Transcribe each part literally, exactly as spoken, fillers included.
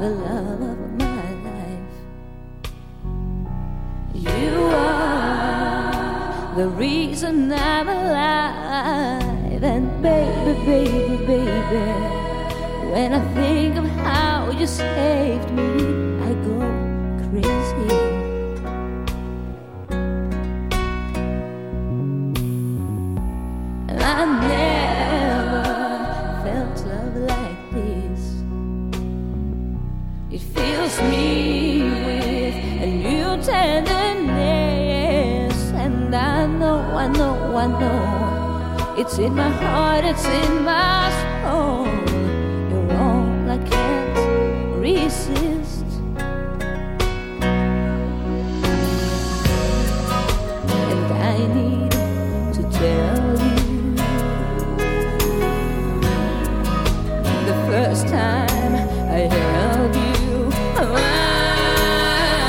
the love of my life. You are the reason I'm alive. And baby, baby, baby, when I think of how you saved me, I go crazy. And I never felt love like this. It fills me with a new tenderness. And I know, I know, I know, it's in my heart, it's in my soul. You're all I can't resist. And I need to tell you, the first time I held you, I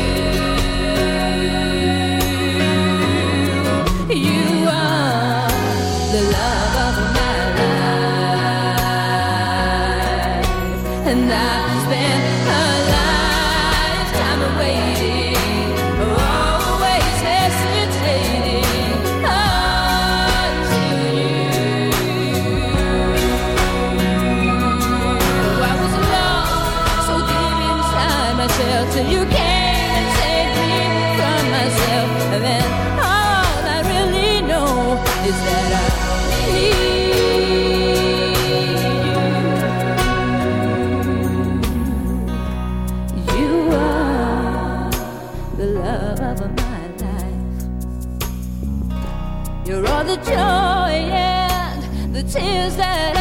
knew you are the love of my life. And I've spent a lifetime waiting, always hesitating until you. I was lost so deep inside myself till you came and saved me from myself. And then all I really know is that I need you. You are the love of my life. You're all the joy and the tears that